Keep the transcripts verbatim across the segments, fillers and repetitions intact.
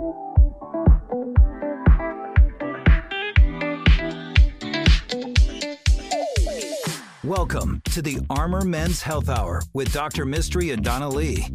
Welcome to the Armor Men's Health Hour with Doctor Mystery and Donna Lee.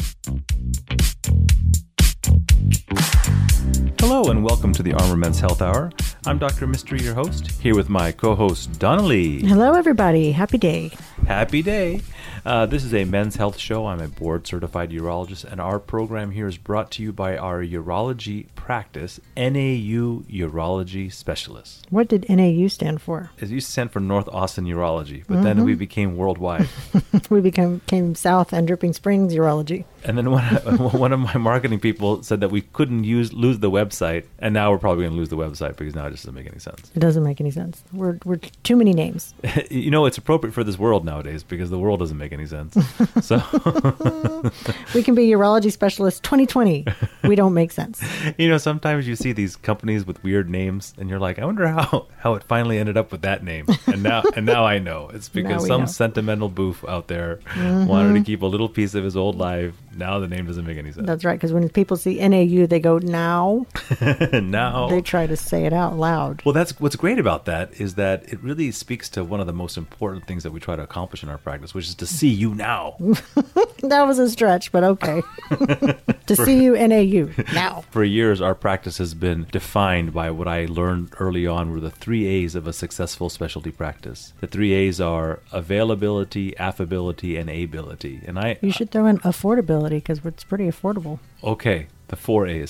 Hello and welcome to the Armor Men's Health Hour. I'm Doctor Mystery, your host, here with my co-host, Donna Lee. Hello, everybody. Happy day. Happy day. Uh, this is a men's health show. I'm a board-certified urologist, and our program here is brought to you by our urology practice, N A U Urology Specialists. What did N A U stand for? It used to stand for North Austin Urology, but Mm-hmm. then we became worldwide. We became came South and Dripping Springs Urology. And then one, one of my marketing people said that we couldn't use lose the website, and now we're probably going to lose the website because now it just doesn't make any sense. It doesn't make any sense. We're we're too many names. You know, it's appropriate for this world nowadays because the world doesn't make any sense. So we can be urology specialists twenty twenty. We don't make sense. You know, sometimes you see these companies with weird names, and you're like, I wonder how, how it finally ended up with that name. And now and now I know. It's because some know. sentimental boof out there mm-hmm. wanted to keep a little piece of his old life. Now the name doesn't make any sense. That's right, because when people see N A U, they go, now. Now. They try to say it out loud. Well, that's what's great about that is that it really speaks to one of the most important things that we try to accomplish in our practice, which is to see you now. That was a stretch, but okay. To for, see you N A U now. For years, our practice has been defined by what I learned early on were the three A's of a successful specialty practice. The three A's are availability, affability, and ability. And I You should throw in affordability because it's pretty affordable. Okay, the four A's.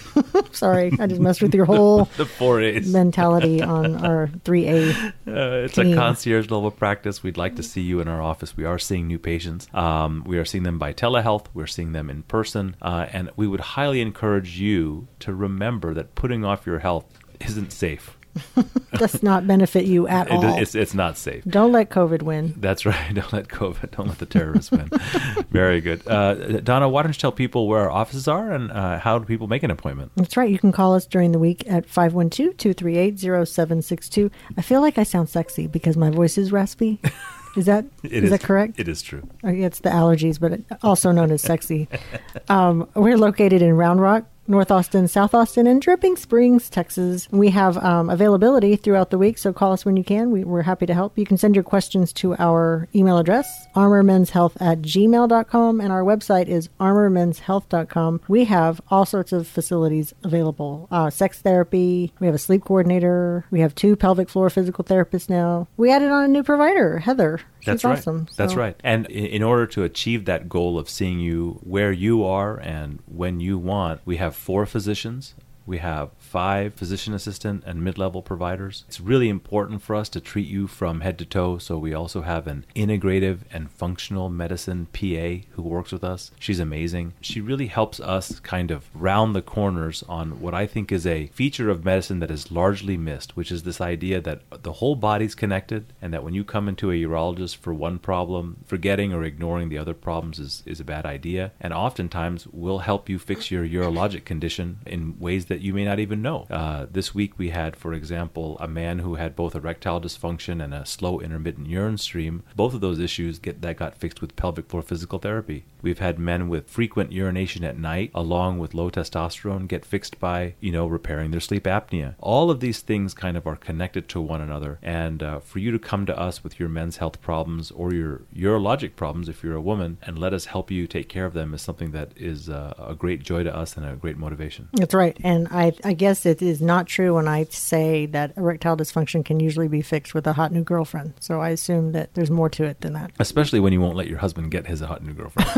Sorry, I just messed with your whole the four A's mentality on our three A. Uh, it's team. A concierge level practice. We'd like to see you in our office. We are seeing new patients. Um, we are seeing them by telehealth. We're seeing them in person. Uh, and we would highly encourage you to remember that putting off your health isn't safe. Does not benefit you at it, all. It's, it's not safe. Don't let COVID win. That's right. Don't let COVID, don't let the terrorists win. Very good. Uh, Donna, why don't you tell people where our offices are and uh, how do people make an appointment? That's right. You can call us during the week at five one two, two three eight, zero seven six two. I feel like I sound sexy because my voice is raspy. Is that is, is that correct? It is true. It's the allergies, but also known as sexy. um, we're located in Round Rock, North Austin, South Austin, and Dripping Springs, Texas. We have um, availability throughout the week, so call us when you can. We, we're happy to help. You can send your questions to our email address, armor men's health at gmail dot com, and our website is armor men's health dot com. We have all sorts of facilities available. Uh, sex therapy. We have a sleep coordinator. We have two pelvic floor physical therapists now. We added on a new provider, Heather. She's That's right. awesome. So. That's right. And in, in order to achieve that goal of seeing you where you are and when you want, we have four physicians. We have five physician assistant and mid-level providers. It's really important for us to treat you from head to toe, so we also have an integrative and functional medicine P A who works with us. She's amazing. She really helps us kind of round the corners on what I think is a feature of medicine that is largely missed, which is this idea that the whole body's connected and that when you come into a urologist for one problem, forgetting or ignoring the other problems is, is a bad idea. And oftentimes we'll help you fix your urologic condition in ways that you may not even know. Uh, this week we had, for example, a man who had both erectile dysfunction and a slow intermittent urine stream. Both of those issues get that got fixed with pelvic floor physical therapy. We've had men with frequent urination at night, along with low testosterone, get fixed by, you know, repairing their sleep apnea. All of these things kind of are connected to one another. And uh, for you to come to us with your men's health problems or your urologic problems, if you're a woman, and let us help you take care of them is something that is uh, a great joy to us and a great motivation. That's right. And I, I guess it is not true when I say that erectile dysfunction can usually be fixed with a hot new girlfriend. So I assume that there's more to it than that. Especially when you won't let your husband get his hot new girlfriend.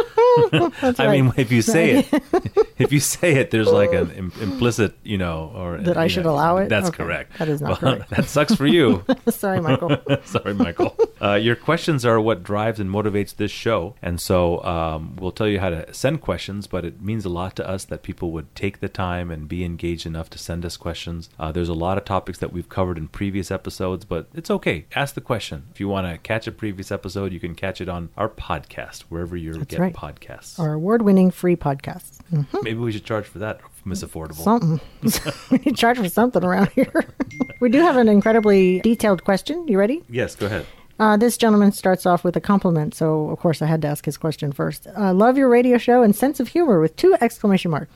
That's I right. mean, if you say it, if you say it, there's like an im- implicit, you know, or that I should know, allow it. That's okay. correct. That is not well, correct. That sucks for you. Sorry, Michael. Sorry, Michael. Uh, your questions are what drives and motivates this show, and so um, we'll tell you how to send questions. But it means a lot to us that people would take the time and be engaged enough to send us questions. Uh, there's a lot of topics that we've covered in previous episodes, but it's okay. Ask the question. If you want to catch a previous episode, you can catch it on our podcast, wherever you get right. podcasts. Our award-winning free podcast. Mm-hmm. Maybe we should charge for that, Miss Affordable. Something. We need to charge for something around here. We do have an incredibly detailed question. You ready? Yes, go ahead. Uh, this gentleman starts off with a compliment, so of course I had to ask his question first. Uh, love your radio show and sense of humor with two exclamation marks.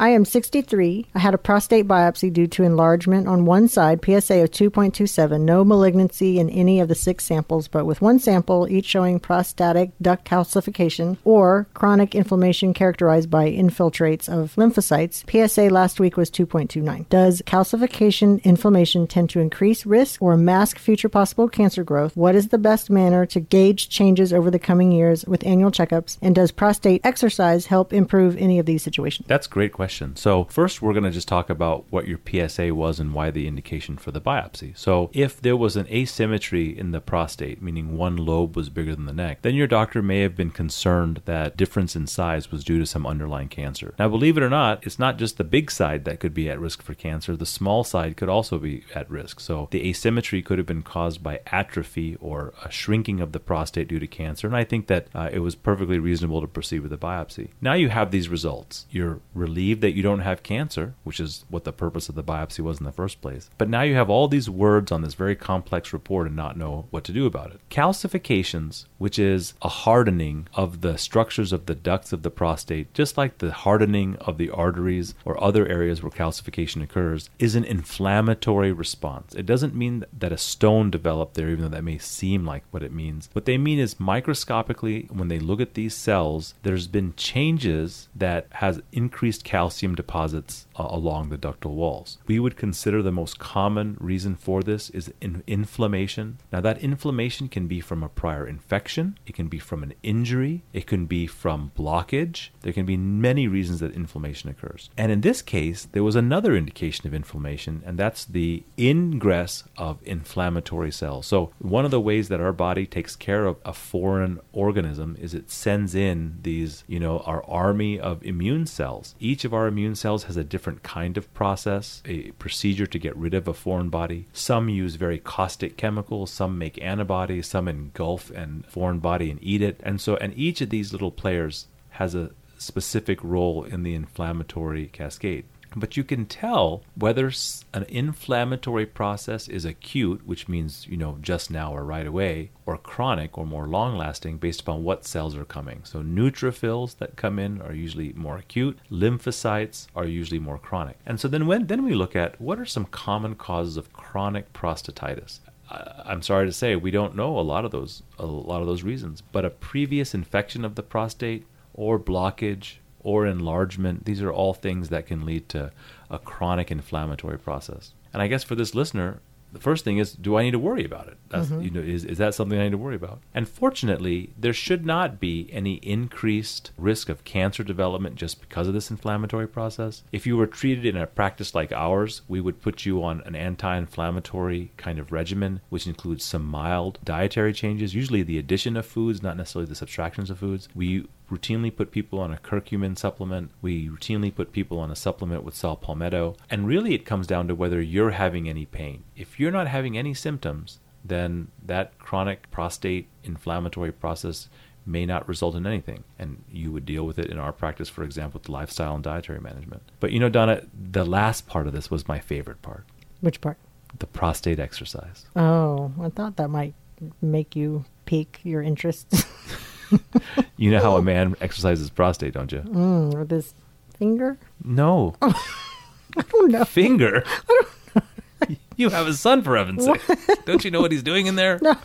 I am sixty-three. I had a prostate biopsy due to enlargement on one side, P S A of two point two seven, no malignancy in any of the six samples, but with one sample, each showing prostatic duct calcification or chronic inflammation characterized by infiltrates of lymphocytes. P S A last week was two point two nine. Does calcification inflammation tend to increase risk or mask future possible cancer growth? What is the best manner to gauge changes over the coming years with annual checkups? And does prostate exercise help improve any of these situations? That's a great question. So first, we're going to just talk about what your P S A was and why the indication for the biopsy. So if there was an asymmetry in the prostate, meaning one lobe was bigger than the neck, then your doctor may have been concerned that difference in size was due to some underlying cancer. Now, believe it or not, it's not just the big side that could be at risk for cancer. The small side could also be at risk. So the asymmetry could have been caused by atrophy or a shrinking of the prostate due to cancer. And I think that uh, it was perfectly reasonable to proceed with the biopsy. Now you have these results. You're relieved that you don't have cancer, which is what the purpose of the biopsy was in the first place. But now you have all these words on this very complex report and not know what to do about it. Calcifications, which is a hardening of the structures of the ducts of the prostate, just like the hardening of the arteries or other areas where calcification occurs, is an inflammatory response. It doesn't mean that a stone developed there, even though that may seem like what it means. What they mean is microscopically, when they look at these cells, there's been changes that has increased calcium deposits uh, along the ductal walls. We would consider the most common reason for this is in- inflammation. Now, that inflammation can be from a prior infection, it can be from an injury, it can be from blockage. There can be many reasons that inflammation occurs. And in this case, there was another indication of inflammation, and that's the ingress of inflammatory cells. So one of the ways that our body takes care of a foreign organism is it sends in these, you know, our army of immune cells. Each of our immune cells has a different kind of process, a procedure to get rid of a foreign body. Some use very caustic chemicals, some make antibodies, some engulf a foreign body and eat it. And so, and each of these little players has a specific role in the inflammatory cascade. But you can tell whether an inflammatory process is acute, which means, you know, just now or right away, or chronic or more long-lasting based upon what cells are coming. So neutrophils that come in are usually more acute. Lymphocytes are usually more chronic. And so then when then we look at what are some common causes of chronic prostatitis. I'm sorry to say we don't know a lot of those a lot of those reasons, but a previous infection of the prostate or blockage or enlargement, these are all things that can lead to a chronic inflammatory process. And I guess for this listener, the first thing is, do I need to worry about it? That's, mm-hmm. you know, is, is that something I need to worry about? And fortunately, there should not be any increased risk of cancer development just because of this inflammatory process. If you were treated in a practice like ours, we would put you on an anti-inflammatory kind of regimen, which includes some mild dietary changes, usually the addition of foods, not necessarily the subtractions of foods. We routinely put people on a curcumin supplement. We routinely put people on a supplement with saw palmetto. And really it comes down to whether you're having any pain. If you're not having any symptoms, then that chronic prostate inflammatory process may not result in anything. And you would deal with it in our practice, for example, with lifestyle and dietary management. But you know, Donna, the last part of this was my favorite part. Which part? The prostate exercise. Oh, I thought that might make you pique your interest. You know how a man exercises prostate, don't you? Mm, with his finger? No. Oh, I don't know. Finger? I don't know. You have a son, for heaven's sake. Don't you know what he's doing in there? No.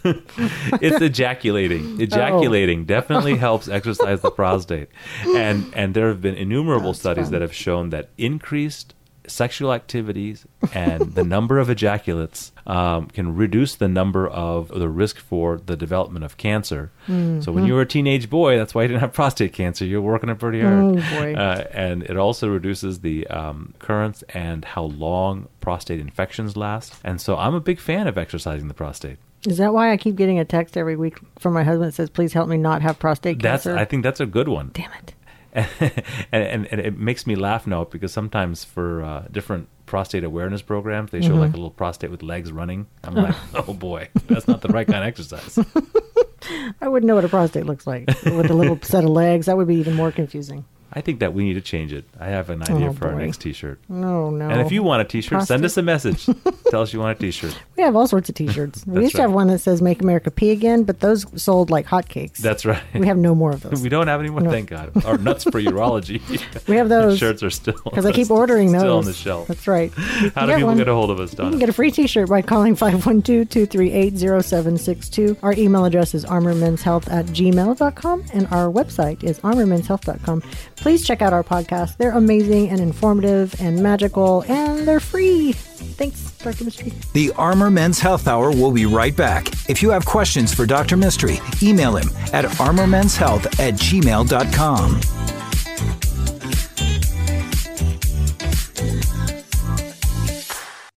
It's ejaculating. Ejaculating oh. definitely helps exercise the prostate. And and there have been innumerable That's studies fun. that have shown that increased sexual activities and the number of ejaculates um, can reduce the number of the risk for the development of cancer. Mm-hmm. So when you were a teenage boy, that's why you didn't have prostate cancer. You're working it pretty hard. Oh, boy. Uh, and it also reduces the um, occurrence and how long prostate infections last. And so I'm a big fan of exercising the prostate. Is that why I keep getting a text every week from my husband that says, please help me not have prostate that's, cancer? I think that's a good one. Damn it. and, and, and it makes me laugh now because sometimes for uh, different prostate awareness programs, they show mm-hmm. like a little prostate with legs running. I'm like, oh boy, that's not the right kind of exercise. I wouldn't know what a prostate looks like with a little set of legs. That would be even more confusing. I think that we need to change it. I have an idea Oh, for our boy. next T-shirt. No, no. And if you want a T-shirt, send Prostate- us a message. Tell us you want a T-shirt. We have all sorts of T-shirts. We That's used to have right. one that says "Make America Pee Again," but those sold like hotcakes. That's right. We have no more of those. We don't have any more, No. thank God. Our nuts for urology. We have those. Shirts are still Because I keep ordering those. Still on the shelf. That's right. You How do get people one. get a hold of us, You Donna? can get a free T-shirt by calling five one two, two three eight, zero seven six two. Our email address is armormenshealth at gmail dot com, and our website is armormenshealth dot com. Please check out our podcast. They're amazing and informative and magical, and they're free. Thanks, Doctor Mystery. The Armor Men's Health Hour will be right back. If you have questions for Doctor Mystery, email him at armormenshealth at gmail dot com.